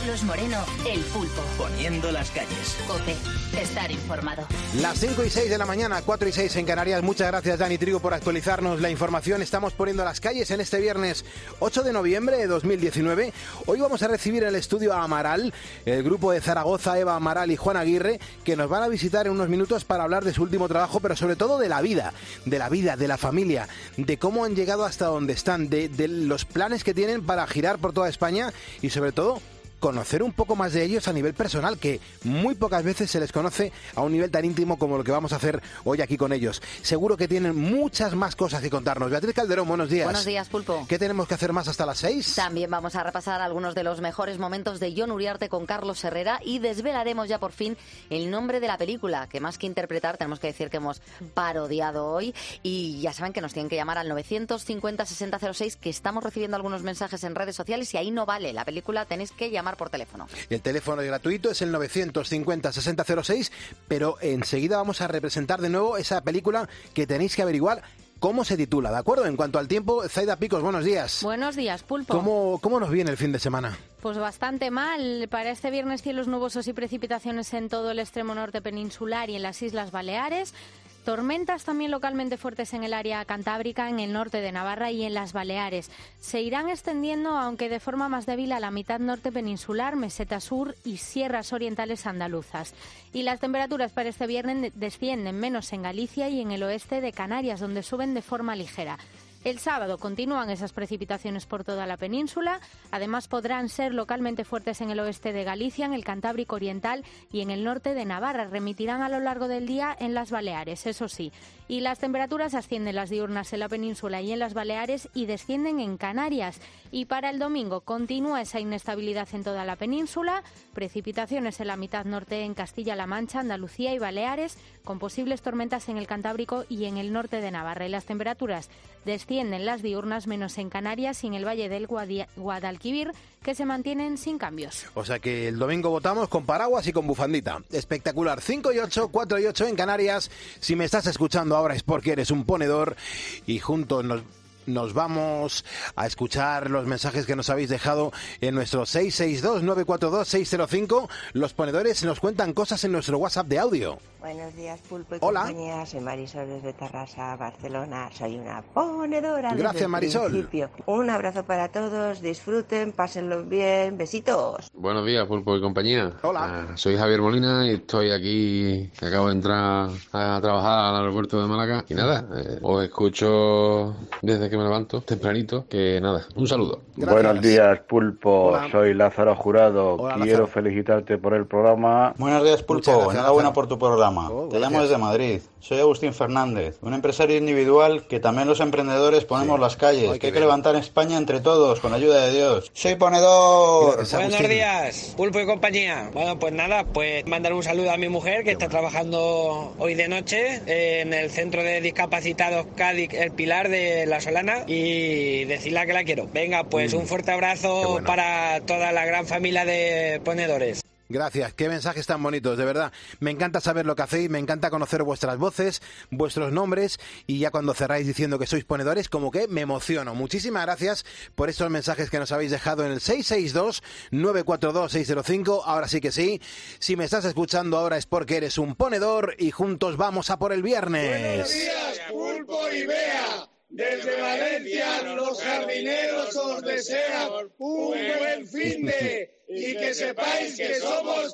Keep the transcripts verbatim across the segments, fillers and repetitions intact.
Carlos Moreno, El Pulpo. Poniendo las calles. COPE. Estar informado. Las cinco y seis de la mañana, cuatro y seis en Canarias. Muchas gracias, Dani Trigo, por actualizarnos la información. Estamos poniendo las calles en este viernes ocho de noviembre de dos mil diecinueve. Hoy vamos a recibir en el estudio a Amaral, el grupo de Zaragoza, Eva Amaral y Juan Aguirre, que nos van a visitar en unos minutos para hablar de su último trabajo, pero sobre todo de la vida, de la vida, de la familia, de cómo han llegado hasta donde están, de, de los planes que tienen para girar por toda España y sobre todo conocer un poco más de ellos a nivel personal, que muy pocas veces se les conoce a un nivel tan íntimo como lo que vamos a hacer hoy aquí con ellos. Seguro que tienen muchas más cosas que contarnos. Beatriz Calderón, buenos días. Buenos días, Pulpo. ¿Qué tenemos que hacer más hasta las seis? También vamos a repasar algunos de los mejores momentos de Jon Uriarte con Carlos Herrera y desvelaremos ya por fin el nombre de la película, que más que interpretar tenemos que decir que hemos parodiado hoy. Y ya saben que nos tienen que llamar al novecientos cincuenta sesenta cero seis, que estamos recibiendo algunos mensajes en redes sociales y ahí no vale la película, tenéis que llamar por teléfono. El teléfono gratuito es el novecientos cincuenta sesenta cero seis, pero enseguida vamos a representar de nuevo esa película que tenéis que averiguar cómo se titula, ¿de acuerdo? En cuanto al tiempo, Zaida Picos, buenos días. Buenos días, Pulpo. ¿Cómo, cómo nos viene el fin de semana? Pues bastante mal. Para este viernes, cielos nubosos y precipitaciones en todo el extremo norte peninsular y en las Islas Baleares. Tormentas también localmente fuertes en el área cantábrica, en el norte de Navarra y en las Baleares. Se irán extendiendo, aunque de forma más débil, a la mitad norte peninsular, meseta sur y sierras orientales andaluzas. Y las temperaturas para este viernes descienden menos en Galicia y en el oeste de Canarias, donde suben de forma ligera. El sábado continúan esas precipitaciones por toda la península. Además, podrán ser localmente fuertes en el oeste de Galicia, en el Cantábrico Oriental y en el norte de Navarra. Remitirán a lo largo del día en las Baleares, eso sí. Y las temperaturas ascienden las diurnas en la península y en las Baleares y descienden en Canarias. Y para el domingo continúa esa inestabilidad en toda la península. Precipitaciones en la mitad norte en Castilla-La Mancha, Andalucía y Baleares, con posibles tormentas en el Cantábrico y en el norte de Navarra. Y las temperaturas descienden las diurnas menos en Canarias y en el Valle del Guadi- Guadalquivir, que se mantienen sin cambios. O sea que el domingo votamos con paraguas y con bufandita. Espectacular. cinco y ocho, cuatro y ocho en Canarias. Si me estás escuchando ahora es porque eres un ponedor y juntos nos... Nos vamos a escuchar los mensajes que nos habéis dejado en nuestro seis seis dos, nueve cuatro dos, seis cero cinco. Los ponedores nos cuentan cosas en nuestro WhatsApp de audio. Buenos días, Pulpo y Hola. compañía. Soy Marisol desde Tarrasa, Barcelona. Soy una ponedora. Gracias, desde el Marisol. principio. Un abrazo para todos. Disfruten, pásenlo bien. Besitos. Buenos días, Pulpo y compañía. Hola. Ah, soy Javier Molina y estoy aquí. Acabo de entrar a trabajar al aeropuerto de Málaga. Y nada, eh, os escucho desde que me levanto, tempranito. Que nada, un saludo. Gracias. Buenos días, Pulpo. Hola. Soy Lázaro Jurado. Hola, Quiero Lázaro. felicitarte por el programa. Buenos días, Muchas Pulpo. gracias, Enhorabuena Lázaro. por tu programa. Oh, Te llamo gracias. desde Madrid. Soy Agustín Fernández, un empresario individual que también los emprendedores ponemos Sí. las calles, Ay, qué que hay que bien. levantar España entre todos, con la ayuda de Dios. ¡Soy ponedor! Gracias, Buenos Agustín. días, Pulpo y compañía. Bueno, pues nada, pues mandar un saludo a mi mujer que está trabajando hoy de noche en el Centro de Discapacitados Cádiz, El Pilar de La Solana, y decirle que la quiero. Venga, pues un fuerte Qué abrazo bueno. para toda la gran familia de ponedores. Gracias, qué mensajes tan bonitos, de verdad. Me encanta saber lo que hacéis, me encanta conocer vuestras voces, vuestros nombres, y ya cuando cerráis diciendo que sois ponedores, como que me emociono. Muchísimas gracias por estos mensajes que nos habéis dejado en el seis seis dos, nueve cuatro dos, seis cero cinco. Ahora sí que sí, si me estás escuchando ahora es porque eres un ponedor y juntos vamos a por el viernes. Buenos días, Pulpo y Bea. Desde Valencia los jardineros os desean un buen fin de y que sepáis que somos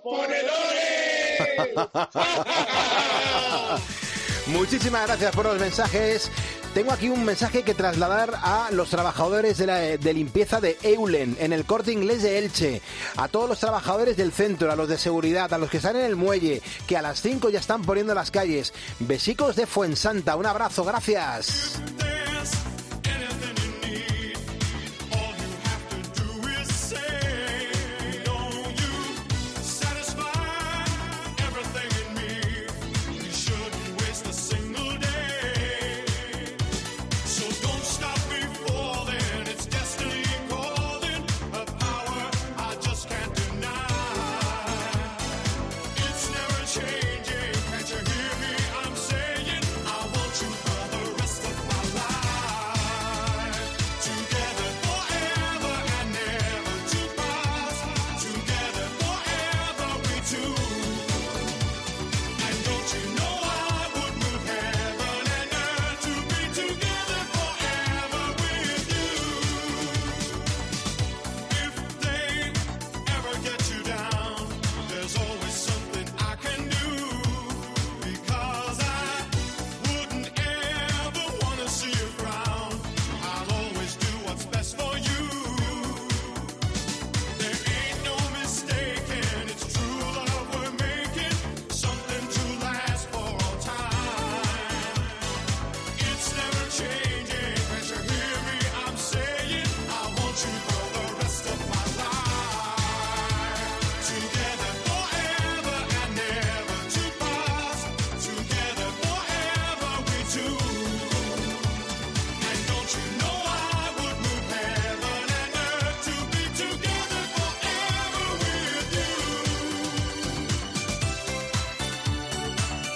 ponedores. Muchísimas gracias por los mensajes. Tengo aquí un mensaje que trasladar a los trabajadores de, la, de limpieza de Eulen, en el Corte Inglés de Elche, a todos los trabajadores del centro, a los de seguridad, a los que están en el muelle, que a las cinco ya están poniendo las calles. Besicos de Fuensanta, un abrazo, gracias.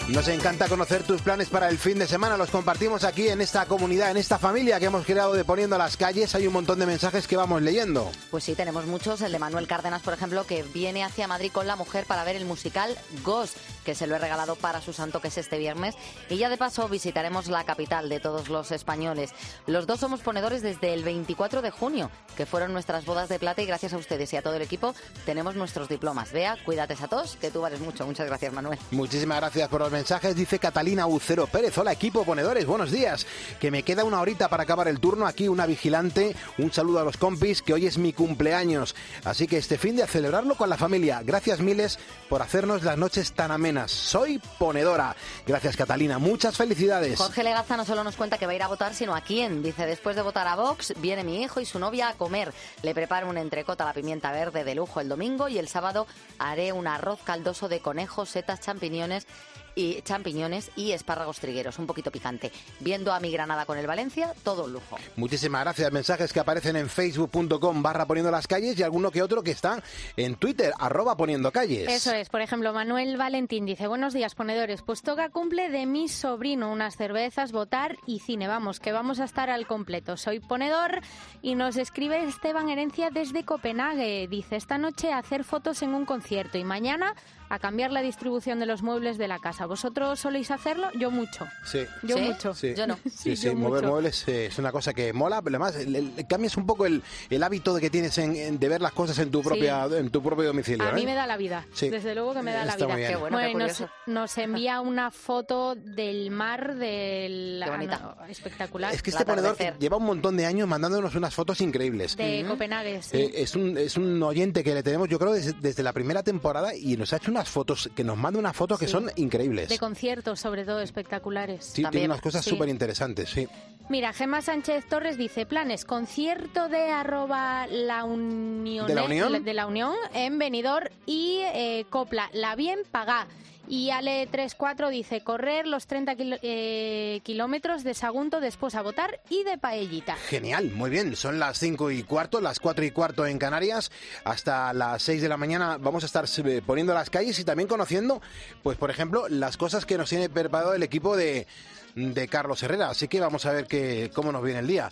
Nos encanta conocer tus planes para el fin de semana. Los compartimos aquí en esta comunidad, en esta familia que hemos creado de Poniendo a las Calles. Hay un montón de mensajes que vamos leyendo. Pues sí, tenemos muchos. El de Manuel Cárdenas, por ejemplo, que viene hacia Madrid con la mujer para ver el musical Ghost, que se lo he regalado para su santo, que es este viernes. Y ya de paso visitaremos la capital de todos los españoles. Los dos somos ponedores desde el veinticuatro de junio, que fueron nuestras bodas de plata, y gracias a ustedes y a todo el equipo tenemos nuestros diplomas. Vea, cuídate a todos, que tú vales mucho. Muchas gracias, Manuel. Muchísimas gracias por los mensajes. Dice Catalina Ucero Pérez: hola equipo ponedores, buenos días, que me queda una horita para acabar el turno. Aquí una vigilante, un saludo a los compis, que hoy es mi cumpleaños, así que este fin de a celebrarlo con la familia. Gracias miles por hacernos las noches tan amenas. Soy ponedora. Gracias, Catalina, muchas felicidades. Jorge Legaza no solo nos cuenta que va a ir a votar, sino a quién. Dice: después de votar a Vox, viene mi hijo y su novia a comer. Le preparo un entrecot a la pimienta verde de lujo el domingo, y el sábado haré un arroz caldoso de conejos, setas, champiñones y champiñones y espárragos trigueros, un poquito picante. Viendo a mi Granada con el Valencia, todo un lujo. Muchísimas gracias. Mensajes que aparecen en facebook punto com barra poniendo las calles, y alguno que otro que está en Twitter, arroba poniendo calles. Eso es. Por ejemplo, Manuel Valentín dice: buenos días, ponedores. Pues toca cumple de mi sobrino, unas cervezas, votar y cine. Vamos, que vamos a estar al completo. Soy ponedor. Y nos escribe Esteban Herencia desde Copenhague. Dice: esta noche a hacer fotos en un concierto y mañana a cambiar la distribución de los muebles de la casa. ¿Vosotros soléis hacerlo? Yo mucho. Sí. Yo ¿Sí? mucho. Sí. Yo no. Sí, sí, yo mover mucho. muebles eh, es una cosa que mola, pero además le, le cambias un poco el, el hábito de que tienes en, en- de ver las cosas en tu propia Sí. en tu propio domicilio. A ¿eh? mí me da la vida. Sí. Desde luego que me da la Está vida. muy bien. Qué bueno, qué Bueno, y nos, curioso. nos envía una foto del mar del Qué bonita. ah, no, espectacular. Es que El este ponedor atardecer. lleva un montón de años mandándonos unas fotos increíbles. de Copenhague. Sí. Eh, es, un, es un oyente que le tenemos, yo creo, desde, desde la primera temporada, y nos ha hecho unas fotos, que nos manda unas fotos que Sí. son increíbles. De conciertos, sobre todo, espectaculares. Sí, También. tiene unas cosas Sí. súper interesantes, sí. Mira, Gemma Sánchez Torres dice: planes, concierto de arroba la Unión, ¿De la Unión? de la Unión en Benidorm, y eh, copla La Bien Pagá. Y Ale treinta y cuatro dice: correr los treinta kilo- eh, kilómetros de Sagunto, después a votar y de paellita. Genial, muy bien. Son las cinco y cuarto, las cuatro y cuarto en Canarias. Hasta las seis de la mañana vamos a estar eh, poniendo las calles y también conociendo, pues por ejemplo, las cosas que nos tiene preparado el equipo de, de Carlos Herrera. Así que vamos a ver que, cómo nos viene el día.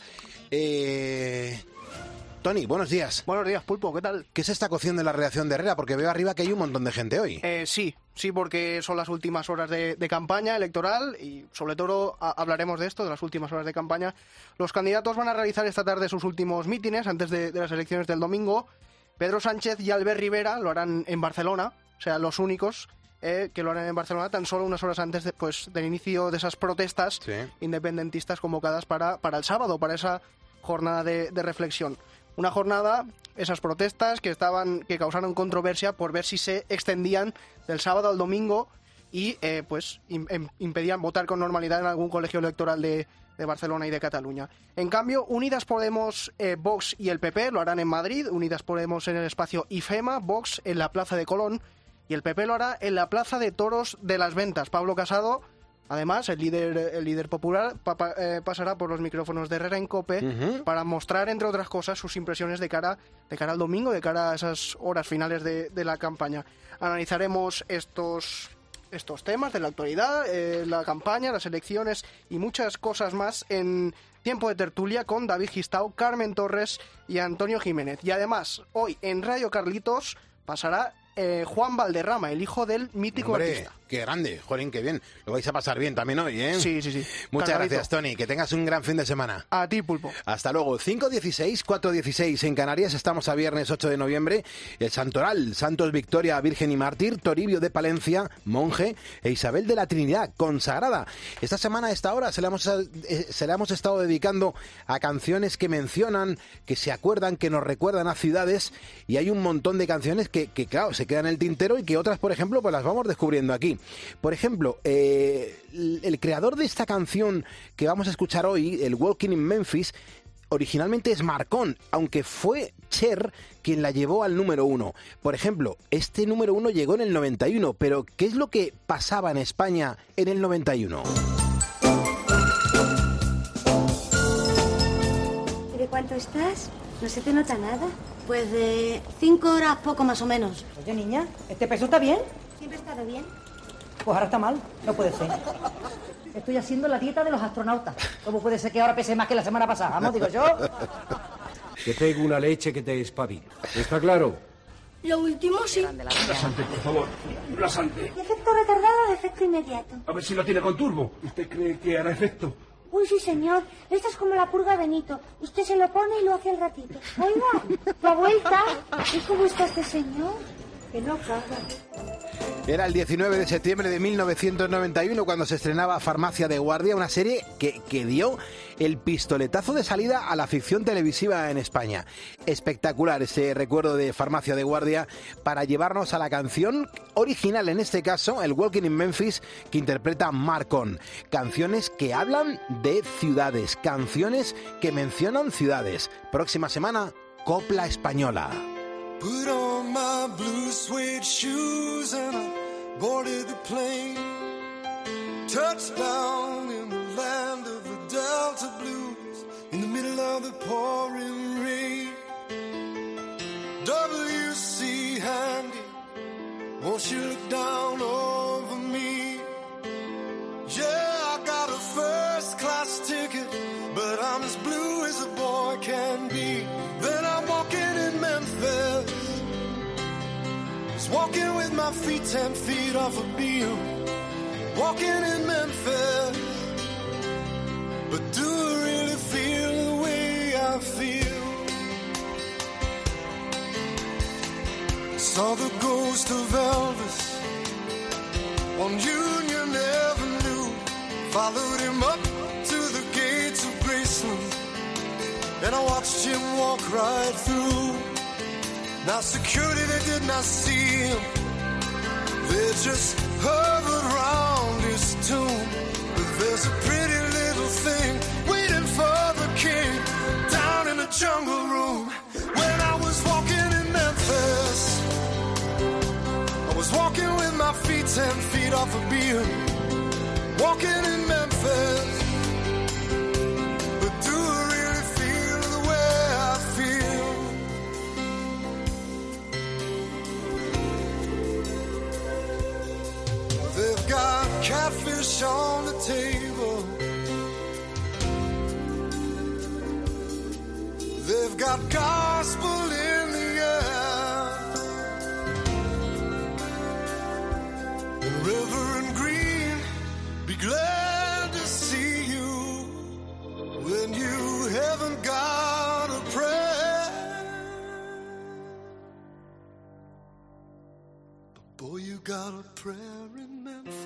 Eh... Tony, buenos días. Buenos días, Pulpo, ¿qué tal? ¿Qué se está cociendo en la redacción de Herrera? Porque veo arriba que hay un montón de gente hoy. Eh, sí, sí, porque son las últimas horas de, de campaña electoral y sobre todo a- hablaremos de esto, de las últimas horas de campaña. Los candidatos van a realizar esta tarde sus últimos mítines antes de, de las elecciones del domingo. Pedro Sánchez y Albert Rivera lo harán en Barcelona, o sea, los únicos eh, que lo harán en Barcelona tan solo unas horas antes de, pues, del inicio de esas protestas Sí. independentistas convocadas para, para el sábado, para esa jornada de, de reflexión. Una jornada, esas protestas que estaban, que causaron controversia por ver si se extendían del sábado al domingo y eh, pues im- im- impedían votar con normalidad en algún colegio electoral de, de Barcelona y de Cataluña. En cambio, Unidas Podemos, eh, Vox y el P P lo harán en Madrid, Unidas Podemos en el espacio IFEMA, Vox en la Plaza de Colón y el P P lo hará en la Plaza de Toros de las Ventas. Pablo Casado, además, el líder, el líder popular, pa- pa- eh, pasará por los micrófonos de Herrera en COPE Ujú. para mostrar, entre otras cosas, sus impresiones de cara, de cara al domingo, de cara a esas horas finales de, de la campaña. Analizaremos estos, estos temas de la actualidad, eh, la campaña, las elecciones y muchas cosas más en Tiempo de Tertulia con David Gistau, Carmen Torres y Antonio Jiménez. Y además, hoy en Radio Carlitos pasará eh, Juan Valderrama, el hijo del mítico Hombre, artista. qué grande, Jolín, qué bien. Lo vais a pasar bien también hoy, ¿eh? Sí, sí, sí. Muchas Cargadito. gracias, Tony. Que tengas un gran fin de semana. A ti, Pulpo. Hasta luego. cinco dieciséis, cuatro dieciséis en Canarias. Estamos a viernes ocho de noviembre. El Santoral, Santos Victoria, Virgen y Mártir, Toribio de Palencia, monje, e Isabel de la Trinidad, consagrada. Esta semana, a esta hora, se la hemos, eh, se la hemos estado dedicando a canciones que mencionan, que se acuerdan, que nos recuerdan a ciudades. Y hay un montón de canciones que, que claro, se quedan en el tintero y que otras, por ejemplo, pues las vamos descubriendo aquí. Por ejemplo, eh, el, el creador de esta canción que vamos a escuchar hoy, el Walking in Memphis, originalmente es Marcón, aunque fue Cher quien la llevó al número uno. Por ejemplo, este número uno llegó en el noventa y uno, pero ¿qué es lo que pasaba en España en el noventa y uno? ¿Y de cuánto estás? ¿No se te nota nada? Pues de cinco horas poco más o menos. Oye, niña, ¿este peso está bien? ¿Siempre he estado bien? Pues ahora está mal, no puede ser. Estoy haciendo la dieta de los astronautas. ¿Cómo puede ser que ahora pese más que la semana pasada? Vamos, digo yo. Te pego una leche que te espabila. ¿Está claro? Lo último sí. Blasante, por favor. Blasante. Efecto retardado de efecto inmediato. A ver si lo tiene con turbo. ¿Usted cree que hará efecto? Uy, sí, señor. Esto es como la purga Benito. Usted se lo pone y lo hace al ratito. Oiga, la vuelta. ¿Y cómo está este señor? Que no caga. Era el diecinueve de septiembre de mil novecientos noventa y uno cuando se estrenaba Farmacia de Guardia, una serie que, que dio el pistoletazo de salida a la ficción televisiva en España. Espectacular ese recuerdo de Farmacia de Guardia para llevarnos a la canción original, en este caso, el Walking in Memphis, que interpreta Marcon. Canciones que hablan de ciudades, canciones que mencionan ciudades. Próxima semana, Copla Española. Put on my blue suede shoes and I boarded the plane. Touchdown in the land of the Delta Blues, in the middle of the pouring rain. W C Handy, won't you look down over me? Yeah, I got a first class ticket, but I'm as blue as a boy can be. Then I'm walking in Memphis, just walking with my feet ten feet off a beam. Walking in Memphis, but do I really feel the way I feel? Saw the ghost of Elvis on Union Avenue, followed him up to the gates of Graceland, and I watched him walk right through. Now security, they did not see him, they just hovered around his tomb. But there's a pretty little thing waiting for the king down in the jungle room. When I was walking in Memphis, I was walking with my feet ten feet off a beam. Walking in Memphis, but do I really feel the way I feel? They've got catfish on the table, they've got gospel in the air, and Reverend Green, be glad to see you when you haven't got a prayer. But boy, you got a prayer in Memphis.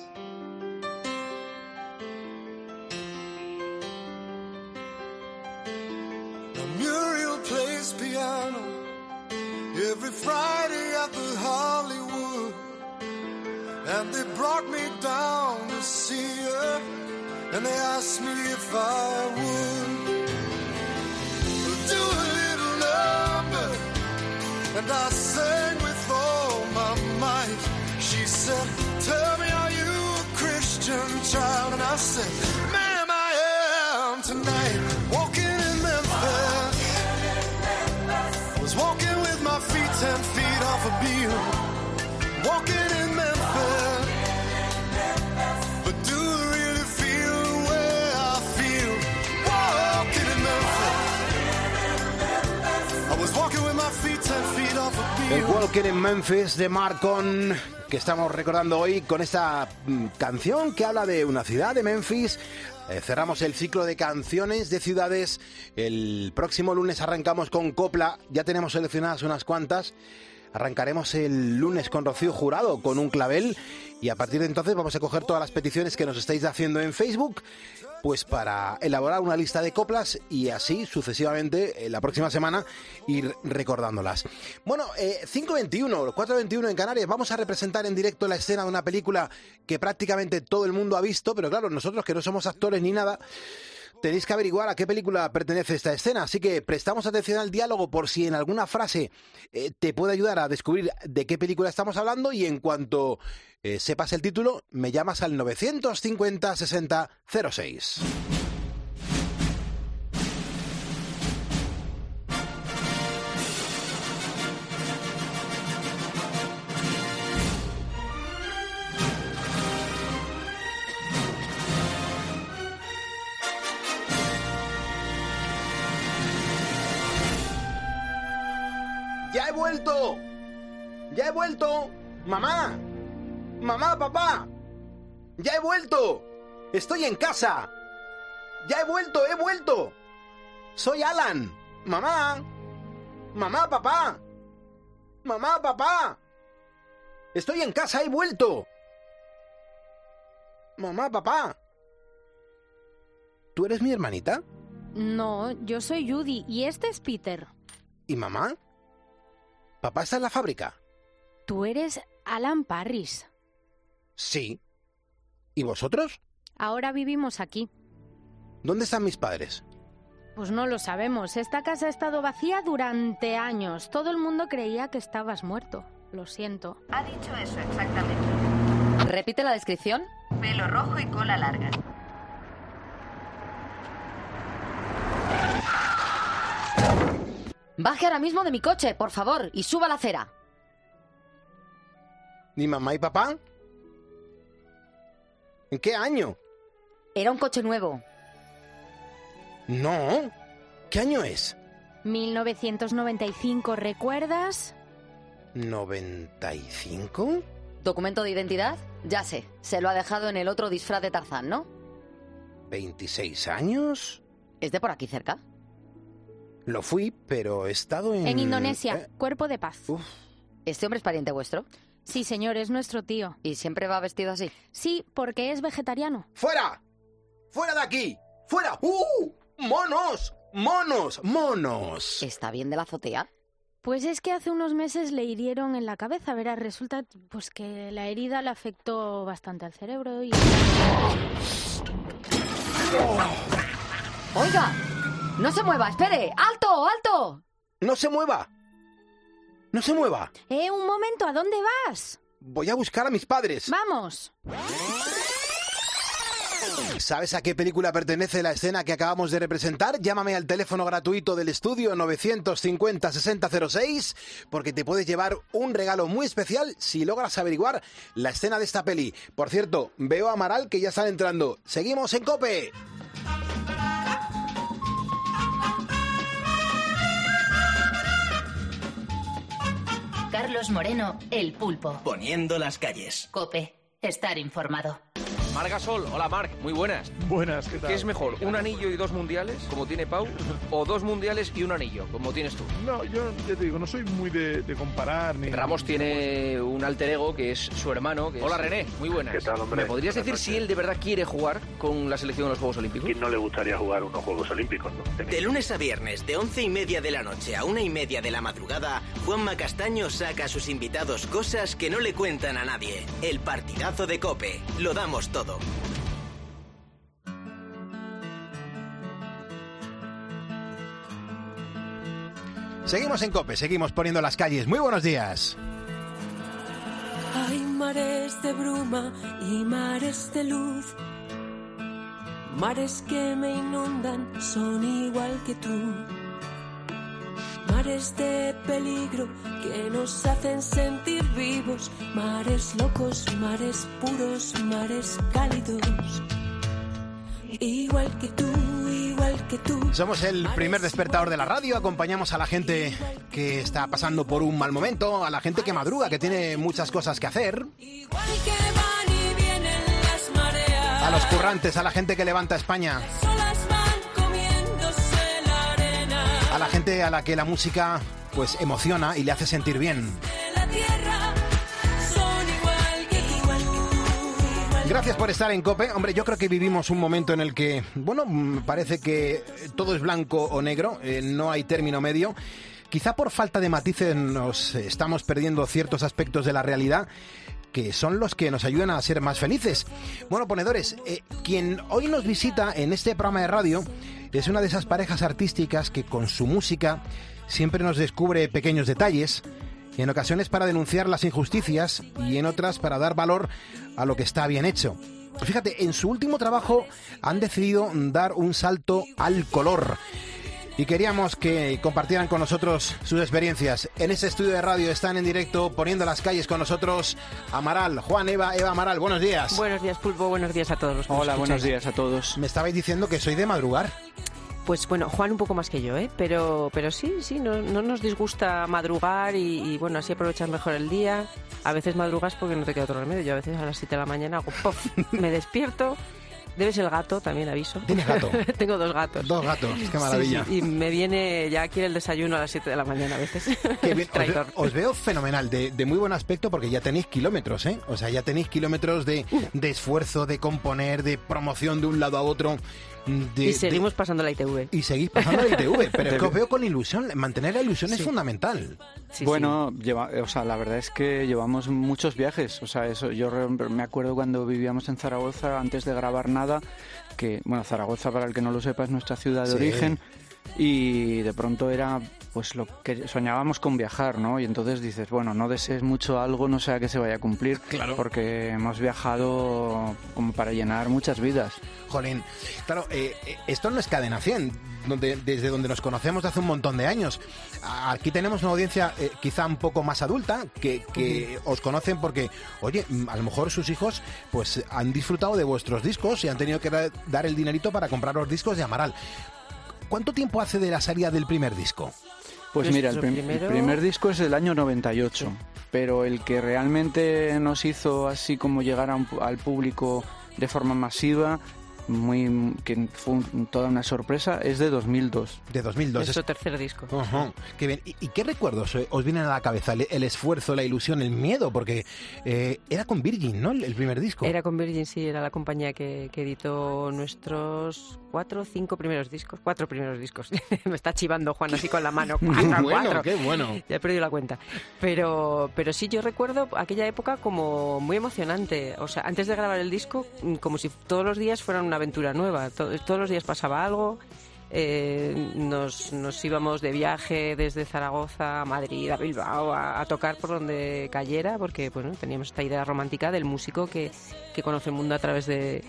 Now Muriel plays piano every Friday at the Hollywood, and they brought me down to see her, and they asked me if I would do a little number, and I sang with all my might. She said, tell me, are you a Christian child? And I said, ma'am, I am tonight. Walking in Memphis, I was walking with my feet ten feet off a beam. Walking in Memphis, but do I really feel the way I feel? Walking in Memphis, I was walking with my feet ten feet off a beam. El Walking in Memphis de Marcon, que estamos recordando hoy con esta mm, canción que habla de una ciudad, de Memphis. Eh, cerramos el ciclo de canciones de ciudades. El próximo lunes arrancamos con Copla, ya tenemos seleccionadas unas cuantas. Arrancaremos el lunes con Rocío Jurado, con un clavel, y a partir de entonces vamos a coger todas las peticiones que nos estáis haciendo en Facebook, pues para elaborar una lista de coplas y así sucesivamente eh, la próxima semana ir recordándolas. Bueno, eh, cinco veintiuno, cuatro veintiuno en Canarias, vamos a representar en directo la escena de una película que prácticamente todo el mundo ha visto, pero claro, nosotros que no somos actores ni nada, tenéis que averiguar a qué película pertenece esta escena, así que prestamos atención al diálogo por si en alguna frase eh, te puede ayudar a descubrir de qué película estamos hablando, y en cuanto eh, sepas el título, me llamas al novecientos cincuenta sesenta cero seis. vuelto! ¡Ya he vuelto! ¡Mamá! ¡Mamá, papá! ¡Ya he vuelto! ¡Estoy en casa! ¡Ya he vuelto, he vuelto! ¡Soy Alan! ¡Mamá! ¡Mamá, papá! ¡Mamá, papá! ¡Estoy en casa, he vuelto! ¡Mamá, papá! ¿Tú eres mi hermanita? No, yo soy Judy y este es Peter. ¿Y mamá? ¿Papá está en la fábrica? Tú eres Alan Parris. Sí. ¿Y vosotros? Ahora vivimos aquí. ¿Dónde están mis padres? Pues no lo sabemos. Esta casa ha estado vacía durante años. Todo el mundo creía que estabas muerto. Lo siento. Ha dicho eso exactamente. Repite la descripción. Pelo rojo y cola larga. Baje ahora mismo de mi coche, por favor, y suba la acera. ¿Ni mamá y papá? ¿En qué año? Era un coche nuevo. No. ¿Qué año es? mil novecientos noventa y cinco, ¿recuerdas? ¿noventa y cinco? ¿Documento de identidad? Ya sé, se lo ha dejado en el otro disfraz de Tarzán, ¿no? ¿veintiséis años? ¿Es de por aquí cerca? Lo fui, pero he estado en... En Indonesia, ¿Eh? Cuerpo de Paz. Uf. ¿Este hombre es pariente vuestro? Sí, señor, es nuestro tío. ¿Y siempre va vestido así? Sí, porque es vegetariano. ¡Fuera! ¡Fuera de aquí! ¡Fuera! ¡Uh! ¡Monos! ¡Monos! ¡Monos! ¿Está bien de la azotea? Pues es que hace unos meses le hirieron en la cabeza, verás, resulta pues que la herida le afectó bastante al cerebro y... ¡Oiga! ¡No se mueva! ¡Espere! ¡Alto! ¡Alto! ¡No se mueva! ¡No se mueva! Eh, un momento, ¿a dónde vas? Voy a buscar a mis padres. ¡Vamos! ¿Sabes a qué película pertenece la escena que acabamos de representar? Llámame al teléfono gratuito del estudio novecientos cincuenta sesenta cero seis porque te puedes llevar un regalo muy especial si logras averiguar la escena de esta peli. Por cierto, veo a Amaral que ya están entrando. ¡Seguimos en COPE! Carlos Moreno, El Pulpo. Poniendo las calles. COPE. Estar informado. Margasol, hola Marc, muy buenas. Buenas, ¿qué tal? ¿Qué es mejor, un anillo y dos mundiales, como tiene Pau, o dos mundiales y un anillo, como tienes tú? No, yo ya te digo, no soy muy de, de comparar ni... Ramos tiene un alter ego que es su hermano. Que hola es... René, muy buenas. ¿Qué tal, hombre? ¿Me podrías Buenas decir noches. si él de verdad quiere jugar con la selección de los Juegos Olímpicos? ¿Quién no le gustaría jugar unos Juegos Olímpicos, no? De lunes a viernes, de once y media de la noche a una y media de la madrugada, Juanma Castaño saca a sus invitados cosas que no le cuentan a nadie. El partidazo de COPE. Lo damos todo. Seguimos en COPE, seguimos poniendo las calles. Muy buenos días. Hay mares de bruma y mares de luz. Mares que me inundan son igual que tú. Mares de peligro que nos hacen sentir vivos. Mares locos, mares puros, mares cálidos. Igual que tú, igual que tú. Somos el primer despertador de la radio, acompañamos a la gente que está pasando por un mal momento, a la gente que madruga, que tiene muchas cosas que hacer, Igual que van y vienen las mareas. a los currantes, a la gente que levanta España, Las olas van comiéndose la arena a la gente a la que la música pues emociona y le hace sentir bien. de la tierra. Son igual que tú, igual que tú, igual Gracias por estar en COPE. Hombre, yo creo que vivimos un momento en el que, bueno, mm, parece que todo es blanco o negro, eh, no hay término medio. Quizá por falta de matices nos estamos perdiendo ciertos aspectos de la realidad que son los que nos ayudan a ser más felices. Bueno, ponedores, eh, quien hoy nos visita en este programa de radio es una de esas parejas artísticas que con su música siempre nos descubre pequeños detalles, en ocasiones para denunciar las injusticias y en otras para dar valor a lo que está bien hecho. Fíjate, en su último trabajo han decidido dar un salto al color. Y queríamos que compartieran con nosotros sus experiencias. En este estudio de radio están en directo poniendo las calles con nosotros Amaral, Juan, Eva, Eva Amaral. Buenos días. Buenos días, Pulpo. Buenos días a todos los que Hola, nos buenos escucháis. días a todos. Me estabais diciendo que soy de madrugar. Pues bueno, Juan un poco más que yo, ¿eh? Pero, pero sí, sí, no, no nos disgusta madrugar y, y bueno, así aprovechas mejor el día. A veces madrugas porque no te queda otro remedio. Yo a veces a las siete de la mañana hago ¡pof! Me despierto. Debes el gato, también aviso. ¿Tienes gato? Tengo dos gatos. Dos gatos, qué maravilla. Sí, sí, y me viene, ya quiere el desayuno a las siete de la mañana a veces. Qué bien. Os, veo, os veo fenomenal, de, de muy buen aspecto, porque ya tenéis kilómetros, ¿eh? O sea, ya tenéis kilómetros de, de esfuerzo, de componer, de promoción de un lado a otro. De, y seguimos de... pasando la I T V. Y seguís pasando la I T V, pero es que os veo con ilusión. Mantener la ilusión sí. es fundamental. Sí, bueno, sí. Lleva, o sea, la verdad es que llevamos muchos viajes. O sea, eso yo me acuerdo cuando vivíamos en Zaragoza, antes de grabar nada, que, bueno, Zaragoza, para el que no lo sepa, es nuestra ciudad de sí. origen. Y de pronto era pues lo que soñábamos con viajar, ¿no? Y entonces dices, bueno, no desees mucho algo, no sea que se vaya a cumplir, claro. porque hemos viajado como para llenar muchas vidas. Jolín, claro, eh, esto no es Cadena cien, donde, desde donde nos conocemos de hace un montón de años. Aquí tenemos una audiencia eh, quizá un poco más adulta, que, que uh-huh. os conocen porque, oye, a lo mejor sus hijos pues han disfrutado de vuestros discos y han tenido que dar el dinerito para comprar los discos de Amaral. ¿Cuánto tiempo hace de la salida del primer disco? Pues mira, el, prim- primero... el primer disco es del año noventa y ocho, sí. pero el que realmente nos hizo así como llegar a un, al público de forma masiva, muy que fue un, toda una sorpresa, es de dos mil dos. De dos mil dos. Es su tercer disco. Uh-huh. Qué bien. ¿Y, ¿Y qué recuerdos os vienen a la cabeza? El, el esfuerzo, la ilusión, el miedo, porque eh, era con Virgin, ¿no? El, el primer disco. Era con Virgin, sí, era la compañía que, que editó nuestros cuatro o cinco primeros discos. Cuatro primeros discos. Me está chivando Juan así con la mano. Cuatro, qué bueno, cuatro. Qué bueno. Ya he perdido la cuenta. Pero, pero sí, yo recuerdo aquella época como muy emocionante. O sea, antes de grabar el disco, como si todos los días fueran una aventura nueva. Todos los días pasaba algo, eh, nos, nos íbamos de viaje desde Zaragoza a Madrid, a Bilbao, a, a tocar por donde cayera, porque bueno, teníamos esta idea romántica del músico que, que conoce el mundo a través de,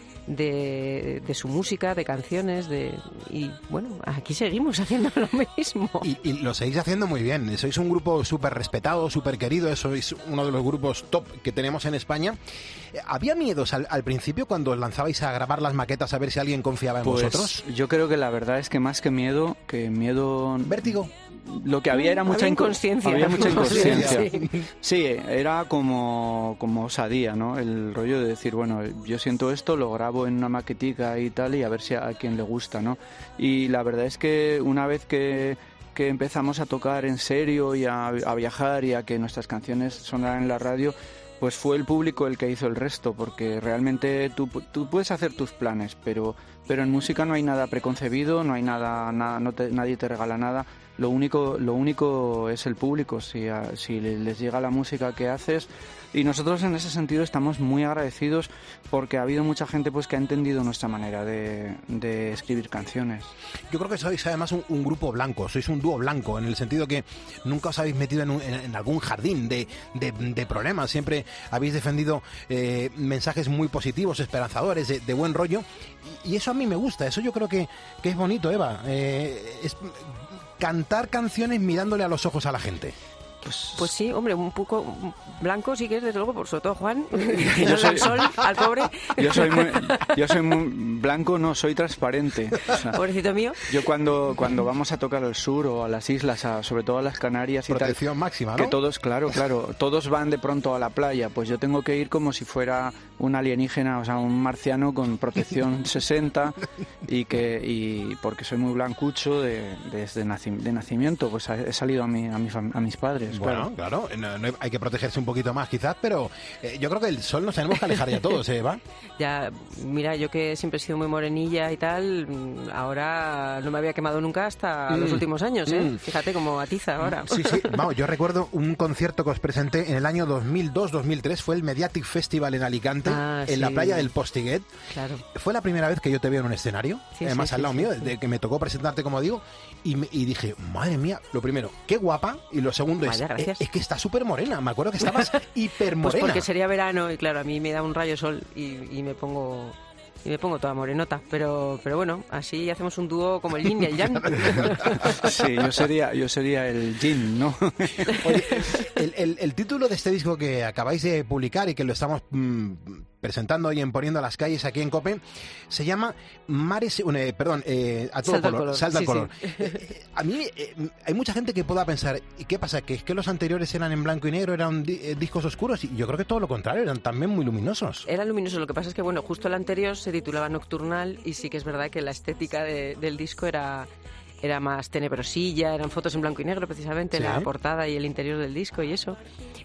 de, de su música, de canciones, de y bueno, aquí seguimos haciendo lo mismo. Y, y lo seguís haciendo muy bien, sois un grupo súper respetado, súper querido, sois uno de los grupos top que tenemos en España. ¿Había miedos al, al principio cuando os lanzabais a grabar las maquetas a ver si alguien confiaba en pues, vosotros? Yo creo que la verdad es que más que miedo, que miedo... ¿Vértigo? Lo que había era mucha había inconsciencia. Había mucha inconsciencia. Sí. Sí, era como, como osadía, ¿no? El rollo de decir, bueno, yo siento esto, lo grabo en una maquetica y tal, y a ver si a, a quien le gusta, ¿no? Y la verdad es que una vez que... que empezamos a tocar en serio y a, a viajar y a que nuestras canciones sonaran en la radio, pues fue el público el que hizo el resto, porque realmente tú, tú puedes hacer tus planes, pero, pero en música no hay nada preconcebido, no hay nada, nada no te, nadie te regala nada. Lo único, lo único es el público, si, a, si les llega la música que haces. Y nosotros en ese sentido estamos muy agradecidos porque ha habido mucha gente pues que ha entendido nuestra manera de, de escribir canciones. Yo creo que sois además un, un grupo blanco, sois un dúo blanco, en el sentido que nunca os habéis metido en, un, en, en algún jardín de, de, de problemas, siempre habéis defendido eh, mensajes muy positivos, esperanzadores, de, de buen rollo, y, y eso a mí me gusta, eso yo creo que, que es bonito, Eva, eh, es cantar canciones mirándole a los ojos a la gente. Pues, pues sí, hombre, un poco blanco sí que es, desde luego, por sobre todo Juan, que no soy, sol al pobre. Yo soy muy, yo soy muy blanco, no, soy transparente. O sea, pobrecito mío. Yo cuando, cuando vamos a tocar al sur o a las islas, a, sobre todo a las Canarias y tal. Protección máxima, ¿no? Que todos, claro, claro, todos van de pronto a la playa, pues yo tengo que ir como si fuera un alienígena, o sea, un marciano con protección sesenta y que y porque soy muy blancucho de, desde naci, de nacimiento, pues he salido a, mi, a, mi, a mis padres. Bueno, claro, claro. No, no, hay que protegerse un poquito más quizás, pero eh, yo creo que el sol nos tenemos que alejar ya todos, ¿eh, Eva? Ya, mira, yo que siempre he sido muy morenilla y tal, ahora no me había quemado nunca hasta mm. los últimos años, ¿eh? Mm. Fíjate como atiza ahora. Sí, sí, vamos, yo recuerdo un concierto que os presenté en el año dos mil dos dos mil tres, fue el Mediatic Festival en Alicante, ah, en sí. la playa del Postiguet. Claro. Fue la primera vez que yo te veo en un escenario, sí, además sí, al lado sí, mío, sí. de que me tocó presentarte, como digo, y, me, y dije, madre mía, lo primero, qué guapa, y lo segundo es, Vaya, es, es que está súper morena, me acuerdo que estabas hiper morena. Pues porque sería verano y claro, a mí me da un rayo sol y, y me pongo... Y me pongo toda morenota, pero pero bueno, así hacemos un dúo como el yin y el yang. Sí, yo sería yo sería el yin, ¿no? Oye, el, el, el título de este disco que acabáis de publicar y que lo estamos mmm, presentando hoy en Poniendo las Calles aquí en COPE, se llama Mares, eh, perdón, eh, a todo Salta color, al color. Salta al Sí, color. sí. Eh, a mí eh, hay mucha gente que pueda pensar, ¿y qué pasa? ¿Que es que los anteriores eran en blanco y negro, eran di- eh, discos oscuros? Y yo creo que todo lo contrario, eran también muy luminosos. Era luminoso, lo que pasa es que, bueno, justo el anterior se titulaba Nocturnal y sí que es verdad que la estética de- del disco era, era más tenebrosilla, eran fotos en blanco y negro precisamente, Sí. la portada y el interior del disco y eso.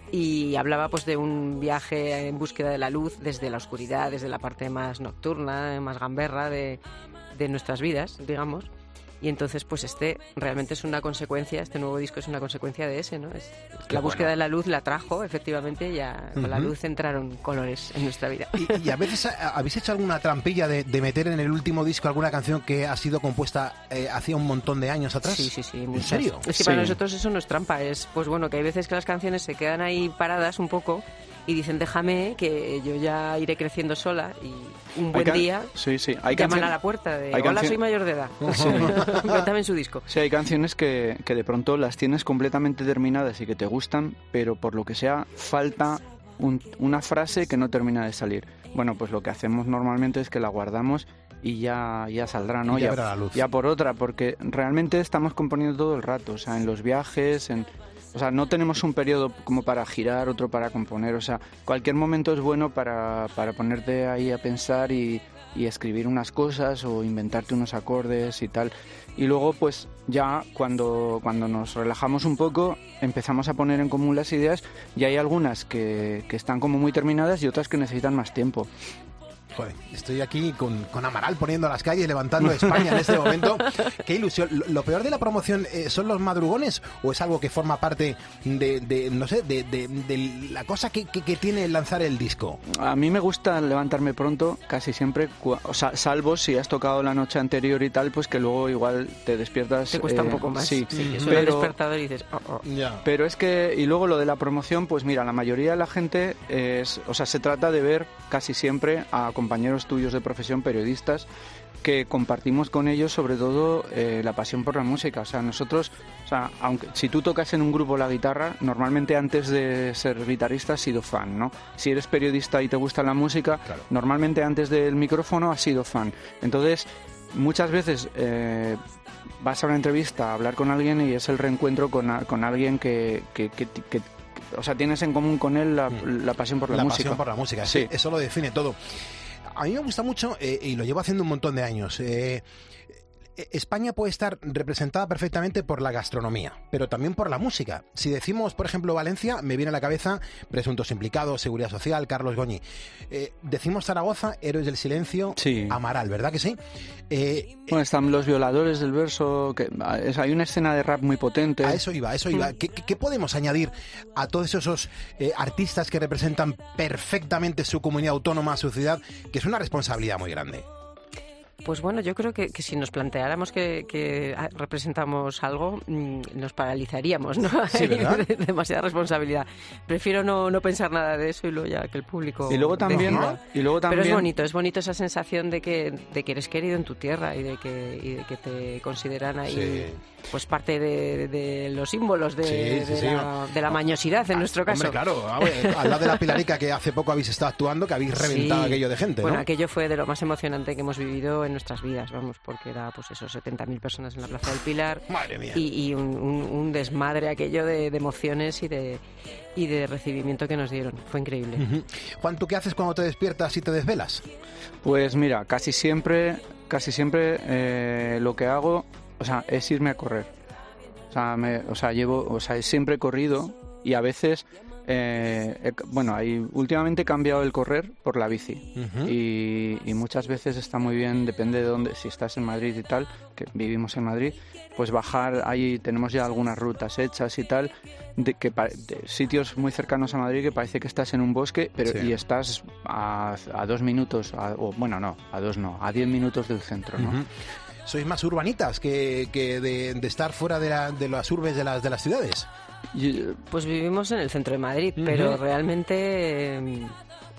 Y hablaba pues de un viaje en búsqueda de la luz desde la oscuridad, desde la parte más nocturna, más gamberra de, de nuestras vidas, digamos. Y entonces, pues este realmente es una consecuencia, este nuevo disco es una consecuencia de ese, ¿no? Es, Qué la búsqueda bueno. de la luz la trajo, efectivamente, ya con la Ujú. luz entraron colores en nuestra vida. Y, y a veces a- habéis hecho alguna trampilla de, de meter en el último disco alguna canción que ha sido compuesta eh, hacía un montón de años atrás. Sí, sí, sí. ¿En muchas. serio? Es que Sí. para nosotros eso no es trampa, es pues bueno, que hay veces que las canciones se quedan ahí paradas un poco y dicen déjame que yo ya iré creciendo sola y un Hay buen can- día Sí, sí. Hay llaman cancion- a la puerta de hay hola, cancio- soy mayor de edad. Sí. Cuéntame en su disco. Sí, hay canciones que, que de pronto las tienes completamente terminadas y que te gustan, pero por lo que sea falta un- una frase que no termina de salir. Bueno, pues lo que hacemos normalmente es que la guardamos y ya, ya saldrá, ¿no? Y ya verá la luz. ya por otra, porque realmente estamos componiendo todo el rato, o sea, en los viajes, en... O sea, no tenemos un periodo como para girar, otro para componer, o sea, cualquier momento es bueno para, para ponerte ahí a pensar y, y escribir unas cosas o inventarte unos acordes y tal. Y luego, pues ya cuando, cuando nos relajamos un poco, empezamos a poner en común las ideas y hay algunas que, que están como muy terminadas y otras que necesitan más tiempo. Joder, estoy aquí con, con Amaral poniendo las calles, levantando España en este momento. Qué ilusión. Lo, lo peor de la promoción, eh, ¿son los madrugones o es algo que forma parte de, de no sé, de, de- de la cosa que, que- que tiene lanzar el disco? A mí me gusta levantarme pronto, casi siempre, cua- o sea, salvo si has tocado la noche anterior y tal, pues que luego igual te despiertas. Te cuesta eh, un poco más. Sí, Sí, que suena el pero, despertador y dices, oh, oh. pero es que, y luego lo de la promoción, pues mira, la mayoría de la gente, es, o sea, se trata de ver casi siempre a compañeros tuyos de profesión, periodistas, que compartimos con ellos sobre todo eh, la pasión por la música. O sea, nosotros, o sea, aunque si tú tocas en un grupo la guitarra, normalmente antes de ser guitarrista has sido fan, ¿no? Si eres periodista y te gusta la música, normalmente antes del micrófono has sido fan. Entonces, muchas veces eh, vas a una entrevista a hablar con alguien y es el reencuentro con, a- con alguien que, que, que, que- o sea, tienes en común con él la, la pasión por la, la música. pasión por la música, Sí. sí. Eso lo define todo. A mí me gusta mucho, eh, y lo llevo haciendo un montón de años, eh, España puede estar representada perfectamente por la gastronomía, pero también por la música. Si decimos, por ejemplo, Valencia, me viene a la cabeza Presuntos Implicados, Seguridad Social, Carlos Goñi. Eh, decimos Zaragoza, Héroes del Silencio, Sí. Amaral, ¿verdad que sí? Eh, Bueno, están los violadores del verso, que es- hay una escena de rap muy potente. A eso iba, a eso iba. ¿Qué, qué- qué podemos añadir a todos esos eh, artistas que representan perfectamente su comunidad autónoma, su ciudad, que es una responsabilidad muy grande? Pues bueno, yo creo que, que si nos planteáramos que, que ah, representamos algo, mm, nos paralizaríamos, ¿no? Sí, Hay ¿verdad? demasiada responsabilidad. Prefiero no, no pensar nada de eso y luego ya que el público Y luego también, decida. y luego Pero es también- bonito, es bonito esa sensación de que, de que eres querido en tu tierra y de que, y de que te consideran ahí Sí. pues parte de, de los símbolos de, Sí, sí, de sí. la, de la mañosidad en nuestro caso. Hombre, claro, a ver, al lado de la Pilarica que hace poco habéis estado actuando, que habéis reventado Sí. aquello de gente, Bueno, ¿no? aquello fue de lo más emocionante que hemos vivido en nuestras vidas, vamos, porque era pues eso, setenta mil personas en la Plaza del Pilar. Madre mía. Y, y un, un- un desmadre aquello de, de emociones y de, y de recibimiento que nos dieron. Fue increíble. Ujú. Juan, ¿tú qué haces cuando te despiertas y te desvelas? Pues mira, casi siempre, casi siempre eh, lo que hago, o sea, es irme a correr. O sea, me, o sea, llevo, o sea, siempre he corrido y a veces, eh, he- bueno, hay, últimamente he cambiado el correr por la bici. Ujú. y, y muchas veces está muy bien, depende de dónde, si estás en Madrid y tal, que vivimos en Madrid, pues bajar, ahí tenemos ya algunas rutas hechas y tal, de, que, pa- de sitios muy cercanos a Madrid que parece que estás en un bosque, pero Sí. y estás a, a dos minutos, a- o bueno, no, a dos no, a diez minutos del centro, ¿no? Ujú. Sois más urbanitas que, que de, de estar fuera de, la- de las urbes de las, de las ciudades. Pues vivimos en el centro de Madrid, pero Ujú. realmente eh,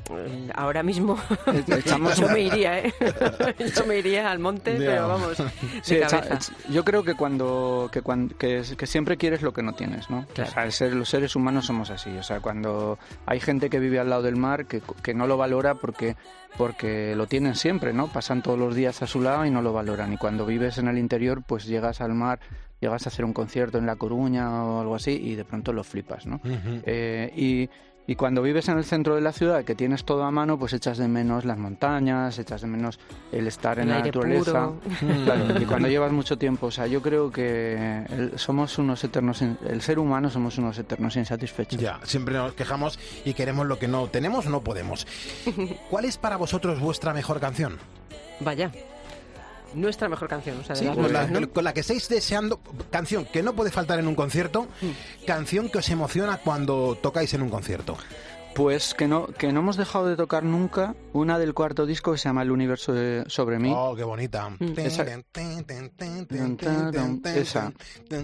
ahora mismo Echamos yo una- me iría, ¿eh? Yo me iría al monte, Ya. pero vamos, de Sí, echa- cabeza. echa- yo creo que cuando que, cuan- que, que siempre quieres lo que no tienes, ¿no? Claro. O sea, el ser- los seres humanos somos así. O sea, cuando hay gente que vive al lado del mar que, que no lo valora porque porque lo tienen siempre, ¿no? Pasan todos los días a su lado y no lo valoran. Y cuando vives en el interior, pues llegas al mar, llegas a hacer un concierto en La Coruña o algo así y de pronto lo flipas, ¿no? Ujú. Eh, y, y cuando vives en el centro de la ciudad, que tienes todo a mano, pues echas de menos las montañas, echas de menos el estar en El la aire naturaleza. puro. Claro, y cuando llevas mucho tiempo, o sea, yo creo que el- somos unos eternos, in- el ser humano somos unos eternos insatisfechos. Ya, siempre nos quejamos y queremos lo que no tenemos o no podemos. ¿Cuál es para vosotros vuestra mejor canción? Vaya, nuestra mejor canción, o sea, de Sí, las con, la, nuestras, ¿no? con la que estáis deseando, canción que no puede faltar en un concierto, canción que os emociona cuando tocáis en un concierto. Pues que no, que no hemos dejado de tocar nunca una del cuarto disco que se llama El universo de- sobre mí. Oh, qué bonita. Esa- Esa.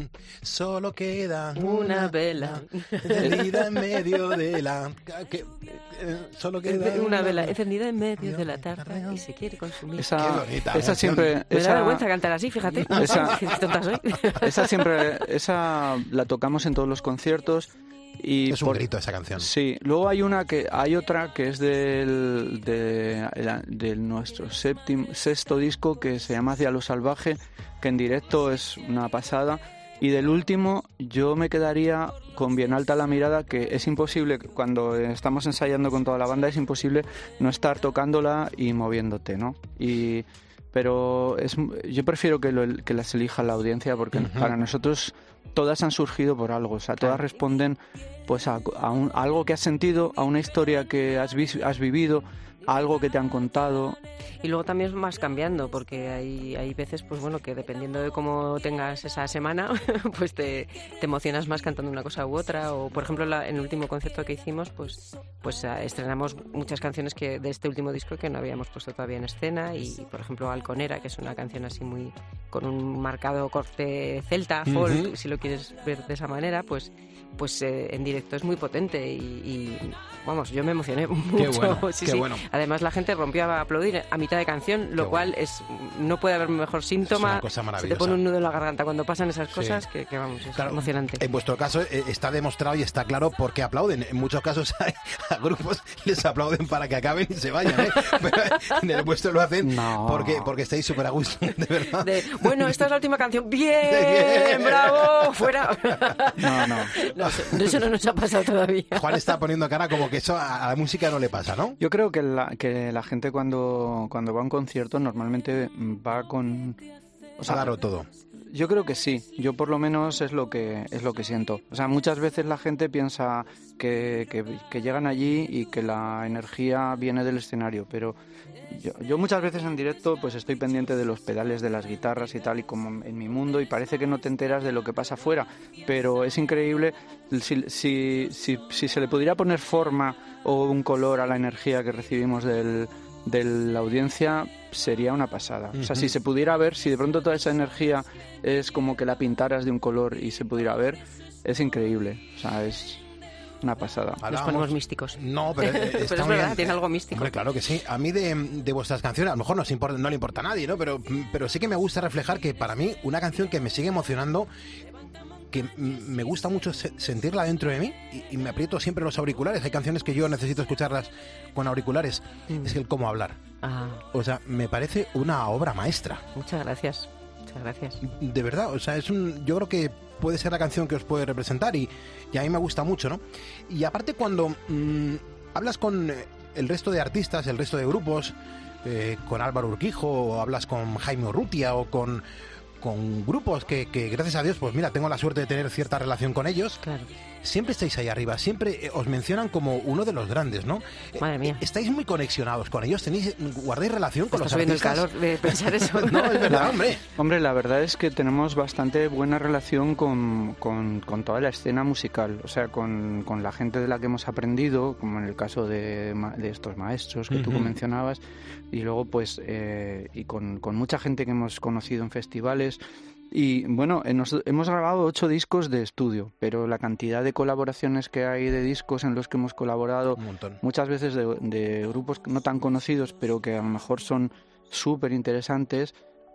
Solo queda Una vela. encendida en medio de la... que- eh, solo queda Una vela encendida en medio de la tarta y se quiere consumir. Esa, Qué bonita esa canción. siempre... Me esa- da vergüenza cantar así, fíjate. Esa- Qué tonta soy. Esa siempre, esa la tocamos en todos los conciertos y Es un por- grito esa canción. Sí, luego hay una que hay otra que es del de, la- de nuestro séptimo sexto disco que se llama Hacia lo salvaje, que en directo es una pasada. Y del último yo me quedaría con Bien alta la mirada, que es imposible, cuando estamos ensayando con toda la banda, es imposible no estar tocándola y moviéndote, ¿no? Y pero es, yo prefiero que, lo, que las elija la audiencia porque Ujú. para nosotros todas han surgido por algo, o sea, todas responden pues a, a un- a algo que has sentido, a una historia que has, vis- has vivido, a algo que te han contado. Y luego también vas cambiando, porque hay, hay veces, pues bueno, que dependiendo de cómo tengas esa semana, pues te, te emocionas más cantando una cosa u otra. O, por ejemplo, la- en el último concierto que hicimos, pues, pues eh, estrenamos muchas canciones que de este último disco que no habíamos puesto todavía en escena. Y, por ejemplo, Alconera, que es una canción así muy con un marcado corte celta, folk, Ujú. si lo quieres ver de esa manera, pues pues eh, en directo es muy potente y, y, vamos, yo me emocioné mucho. bueno, sí, qué sí. bueno. Además la gente rompió a aplaudir a mitad de canción, lo Qué cual es no puede haber mejor síntoma. Es una cosa Se te maravillosa. pone un nudo en la garganta cuando pasan esas Sí. cosas que, que, vamos, es Claro, emocionante. En vuestro caso eh, está demostrado y está claro por qué aplauden. En muchos casos hay, a grupos les aplauden para que acaben y se vayan, ¿eh? Pero en el vuestro lo hacen No. porque, porque estáis súper a gusto, de verdad. De, bueno, esta es la última canción. ¡Bien! Bien. ¡Bravo! ¡Fuera! No, no. No, eso- eso no nos ha pasado todavía. Juan está poniendo cara como que eso a a la música no le pasa, ¿no? Yo creo que la, que la gente cuando, cuando va a un concierto normalmente va con... O A darlo todo. Yo creo que sí, yo por lo menos es lo que es lo que siento. O sea, muchas veces la gente piensa que, que, que llegan allí y que la energía viene del escenario, pero yo, yo muchas veces en directo pues estoy pendiente de los pedales de las guitarras y tal, y como en mi mundo, y parece que no te enteras de lo que pasa afuera, pero es increíble si, si, si, si se le pudiera poner forma o un color a la energía que recibimos del de la audiencia, sería una pasada. O sea, Ujú. si se pudiera ver, si de pronto toda esa energía es como que la pintaras de un color y se pudiera ver, es increíble. O sea, es una pasada. Nos Hablábamos- ponemos místicos. No, pero, eh, Pero está es muy verdad, bien. tiene algo místico. Hombre, claro que sí. A mí de, de vuestras canciones, a lo mejor no, os importa, no le importa a nadie, ¿no? Pero, pero sí que me gusta reflejar que para mí una canción que me sigue emocionando, que m- me gusta mucho se- sentirla dentro de mí y, y me aprieto siempre los auriculares. Hay canciones que yo necesito escucharlas con auriculares. Mm. Es el cómo hablar. Ah, O sea, me parece una obra maestra. muchas gracias. Muchas gracias. De verdad, o sea, es un, yo creo que puede ser la canción que os puede representar y, y a mí me gusta mucho, ¿no? Y aparte cuando mm, hablas con eh, el resto de artistas, el resto de grupos, eh, con Álvaro Urquijo, o hablas con Jaime Urrutia o con, con grupos que, que gracias a Dios, pues mira, tengo la suerte de tener cierta relación con ellos, Claro. siempre estáis ahí arriba, siempre eh, os mencionan como uno de los grandes, ¿no? Eh, Madre mía. Estáis muy conexionados con ellos, tenéis, guardáis relación con Me los está subiendo el artistas. calor de pensar eso. No, es verdad, hombre. Hombre, la verdad es que tenemos bastante buena relación con, con, con toda la escena musical, o sea, con, con la gente de la que hemos aprendido, como en el caso de, ma- de estos maestros que tú Ujú. mencionabas, y luego pues, eh, y con, con mucha gente que hemos conocido en festivales, Y bueno, eh, nos- hemos grabado ocho discos de estudio, pero la cantidad de colaboraciones que hay de discos en los que hemos colaborado, Un montón. muchas veces de, de grupos no tan conocidos, pero que a lo mejor son súper interesantes,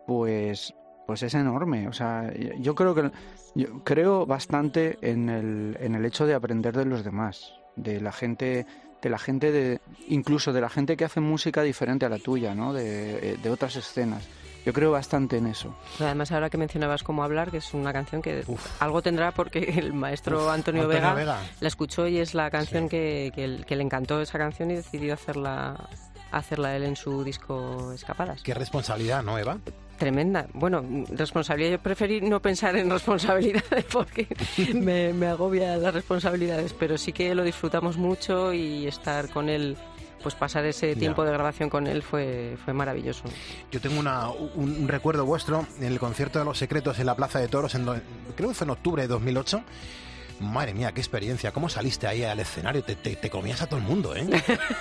pues, pues es enorme. O sea, yo creo que yo creo bastante en el, en el hecho de aprender de los demás, de la gente, de la gente de, incluso de la gente que hace música diferente a la tuya, ¿no? De, de otras escenas. Yo creo bastante en eso. Además, ahora que mencionabas Cómo hablar, que es una canción que algo tendrá porque el maestro Uf, Antonio, Antonio Vega, Vega. la escuchó y es la canción Sí. que, que, el- que le encantó esa canción y decidió hacerla, hacerla él en su disco Escapadas. Qué responsabilidad, ¿no, Eva? Tremenda. Bueno, responsabilidad, yo preferí no pensar en responsabilidades porque me, me agobia las responsabilidades, pero sí que lo disfrutamos mucho y estar con él, pues pasar ese Ya. tiempo de grabación con él fue, fue maravilloso. Yo tengo una, un, un recuerdo vuestro en el concierto de Los Secretos en la Plaza de Toros, en do- creo que fue en octubre de dos mil ocho. Madre mía, qué experiencia. ¿Cómo saliste ahí al escenario? Te, te, te comías a todo el mundo, ¿eh?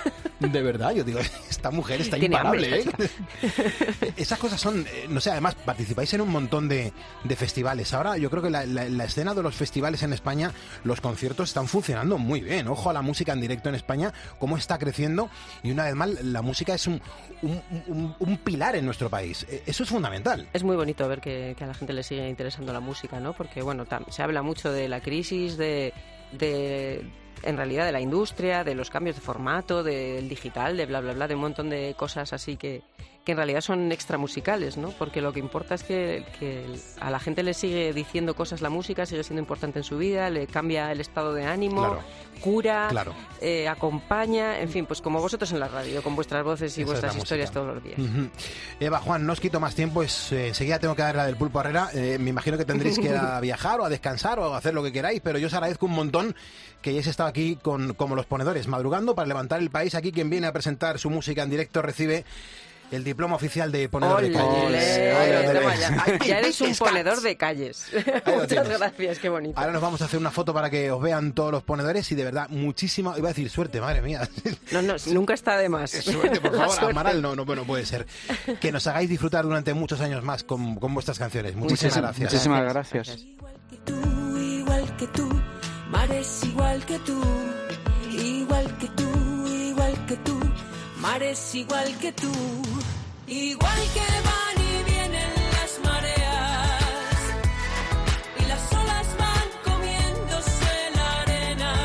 De verdad, yo digo, esta mujer está Tiene imparable, hambre, ¿eh? Esas cosas son, eh, no sé, además participáis en un montón de, de festivales. Ahora yo creo que la, la- la escena de los festivales en España, los conciertos están funcionando muy bien. Ojo a la música en directo en España, cómo está creciendo. Y una vez más, la música es un, un, un- un pilar en nuestro país. Eh, Eso es fundamental. Es muy bonito ver que, que a la gente le sigue interesando la música, ¿no? Porque, bueno, tam- se habla mucho de la crisis, de, de, en realidad, de la industria, de los cambios de formato, del digital, de bla, bla, bla, de un montón de cosas así que, que en realidad son extramusicales, ¿no? Porque lo que importa es que, que a la gente le sigue diciendo cosas la música, sigue siendo importante en su vida, le cambia el estado de ánimo, Claro. cura, Claro. eh, acompaña, en fin, pues como vosotros en la radio, con vuestras voces y Esa es vuestras la historias música. todos los días. Ujú. Eva, Juan, no os quito más tiempo, es, eh, enseguida tengo que dar la del Pulpo Herrera. Eh, me imagino que tendréis que ir a viajar o a descansar o a hacer lo que queráis, pero yo os agradezco un montón que hayáis estado aquí con, como los ponedores, madrugando para levantar el país. Aquí quien viene a presentar su música en directo recibe el diploma oficial de ponedor de ¡Ole! calles. Ahí lo Toma tenéis. ya. Ahí Ya eres un tienes, ponedor cats. de calles. lo Muchas tienes. gracias, qué bonito. Ahora nos vamos a hacer una foto para que os vean todos los ponedores y de verdad, muchísima, iba a decir suerte, madre mía. No, no, nunca está de más. Suerte, por La favor, suerte. Amaral, no, no, bueno, puede ser. Que nos hagáis disfrutar durante muchos años más con, con vuestras canciones. Muchísimas Muchísimas- gracias. muchísimas gracias. Tú, igual que tú, mares igual que tú, igual que tú, igual que tú, mares igual que tú, igual que van y vienen las mareas y las olas van comiéndose la arena.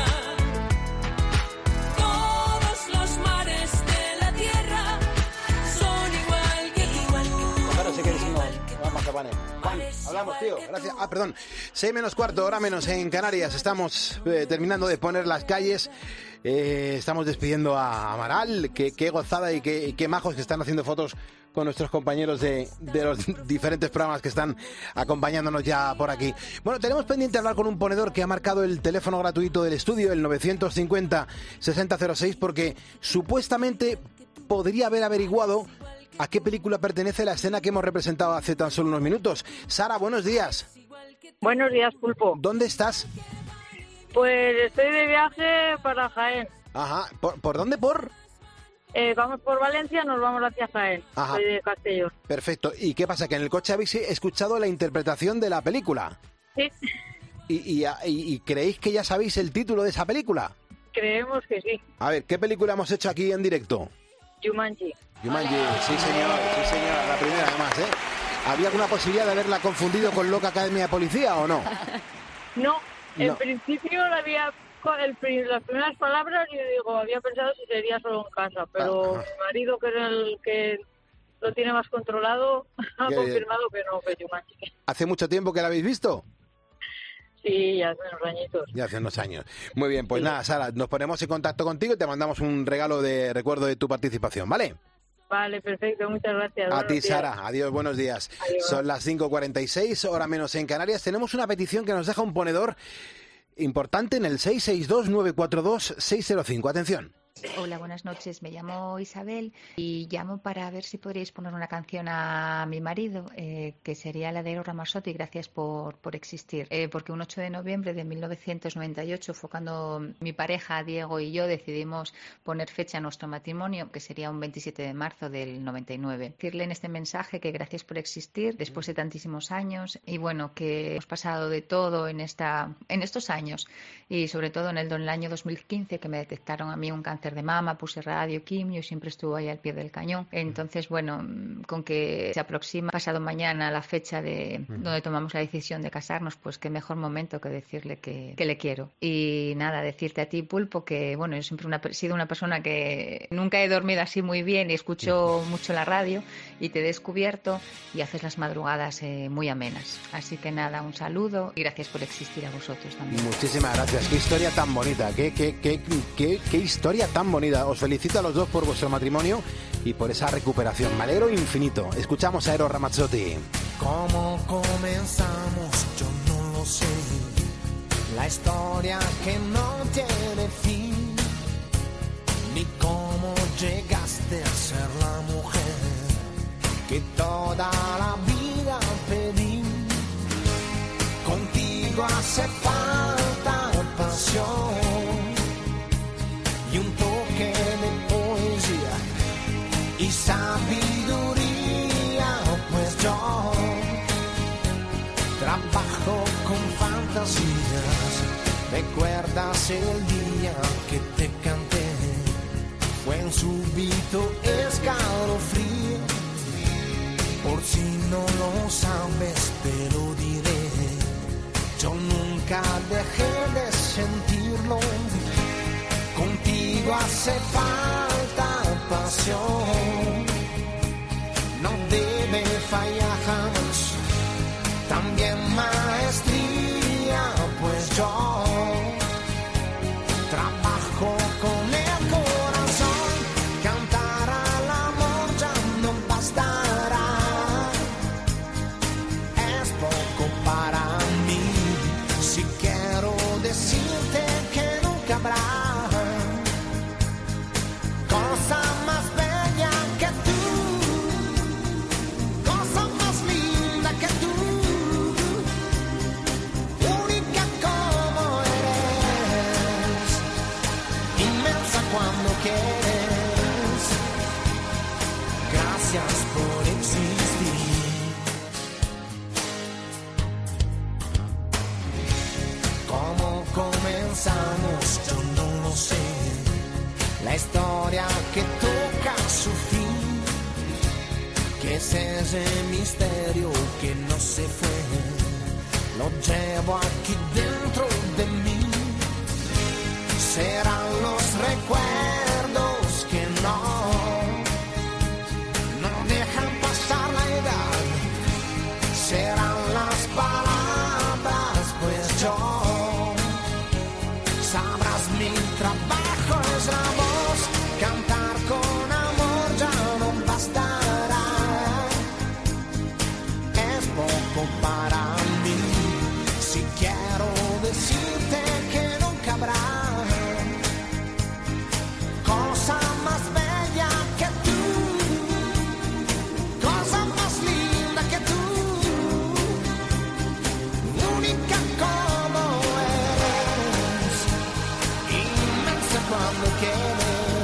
Todos los mares de la tierra son igual que tú. Claro, sí que decimos, vamos a poner. Juan, hablamos, tío, gracias. Ah, perdón, seis menos cuarto, hora menos en Canarias. Estamos eh, terminando de poner las calles. Eh, estamos despidiendo a Amaral. Qué, qué gozada y qué, y qué majos que están haciendo fotos con nuestros compañeros de, de los diferentes programas que están acompañándonos ya por aquí. Bueno, tenemos pendiente hablar con un ponedor que ha marcado el teléfono gratuito del estudio, el novecientos cincuenta, sesenta cero seis, porque supuestamente podría haber averiguado a qué película pertenece la escena que hemos representado hace tan solo unos minutos. Sara, buenos días. Buenos días, Pulpo. ¿Dónde estás? Pues estoy de viaje para Jaén. Ajá. ¿Por, por dónde? ¿Por? Eh, vamos por Valencia, nos vamos hacia Jaén. Ajá. Soy de Castellón. Perfecto. ¿Y qué pasa? ¿Que en el coche habéis escuchado la interpretación de la película? Sí, ¿Y, y, y- y creéis que ya sabéis el título de esa película? creemos que sí. A ver, ¿qué película hemos hecho aquí en directo? Jumanji. Jumanji, sí señor, sí señor, la primera además, ¿eh? ¿Había alguna posibilidad de haberla confundido con Loca Academia de Policía o no? No, en No. principio la había con el pri- las primeras palabras y digo, había pensado si sería solo en casa, pero Ajá. mi marido, que es el que lo tiene más controlado, ha Qué bien. confirmado que no, que Jumanji. ¿Hace mucho tiempo que la habéis visto? Sí, hace unos añitos. Ya hace unos años. Muy bien, pues nada, Sara, nos ponemos en contacto contigo y te mandamos un regalo de recuerdo de tu participación, ¿vale? Vale, perfecto, muchas gracias. A Buenos ti, días. Sara. Adiós, buenos días. Adiós. Son las cinco cuarenta y seis, hora menos en Canarias. Tenemos una petición que nos deja un ponedor importante en el seis seis dos, nueve cuatro dos, seis cero cinco. Atención. Hola, buenas noches. Me llamo Isabel y llamo para ver si podríais poner una canción a mi marido, eh, que sería la de Eros Ramazzotti, Gracias por, por existir. Eh, porque un ocho de noviembre de mil novecientos noventa y ocho fue cuando mi pareja, Diego, y yo decidimos poner fecha a nuestro matrimonio, que sería un veintisiete de marzo del noventa y nueve. Decirle en este mensaje que gracias por existir después de tantísimos años y bueno, que hemos pasado de todo en, esta, en estos años y sobre todo en el, en el año dos mil quince, que me detectaron a mí un cáncer de mama, puse radio, quimio, siempre estuvo ahí al pie del cañón. Entonces, bueno, con que se aproxima pasado mañana la fecha de donde tomamos la decisión de casarnos, pues qué mejor momento que decirle que, que le quiero. Y nada, decirte a ti, Pulpo, que bueno, yo siempre una, he sido una persona que nunca he dormido así muy bien y escucho mucho la radio y te he descubierto y haces las madrugadas eh, muy amenas. Así que nada, un saludo y gracias por existir a vosotros también. Muchísimas gracias. Qué historia tan bonita, qué, qué, qué, qué, qué historia tan bonita. Os felicito a los dos por vuestro matrimonio y por esa recuperación. Me alegro infinito. Escuchamos a Eros Ramazzotti. ¿Cómo comenzamos? Yo no lo sé. La historia que no tiene fin. Ni cómo llegaste a ser la mujer que toda la vida pedí. Contigo hace falta pasión y un toque de poesía y sabiduría, pues yo trabajo con fantasías. ¿Recuerdas el día que te canté? Fue un súbito escalofrío. Por si no lo sabes, te lo diré. Yo nunca dejé de sentirlo. Contigo hace falta pasión, no debe fallar jamás. También maestría, pues yo trabajo con el corazón. Cantar al amor ya no bastará. Es poco para mí. Si quiero decirte que nunca habrá cosa más bella que tú, cosa más linda que tú, única como eres, inmensa cuando quieres. Gracias por existir. ¿Cómo comenzamos? Yo no lo sé. La historia que toca su fin, que es ese misterio que no se fue, lo llevo aquí dentro de mí. Serán los recuerdos que no, no dejan pasar la edad. Serán las palabras, pues yo, sabrás mi trabajo es la voz. Cantar con amor ya no bastará. Es poco para mí. Si quiero decirte que nunca habrá cosa más bella que tú, cosa más linda que tú, única como eres, inmensa cuando quieres.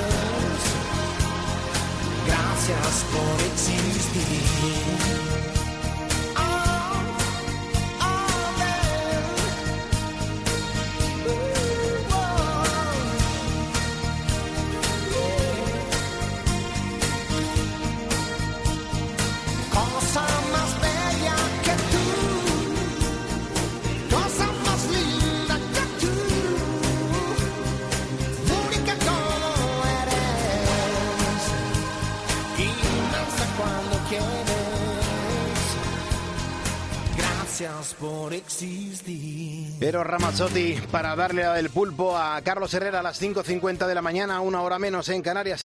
Gracias por existir. Oh, oh, babe. Ooh, oh. Cosa más bella que tú, cosa más linda que tú, única como eres, inmensa cuando quieres. Gracias por existir. Eros Ramazzotti para darle la del pulpo a Carlos Herrera a las cinco cincuenta de la mañana, una hora menos en Canarias.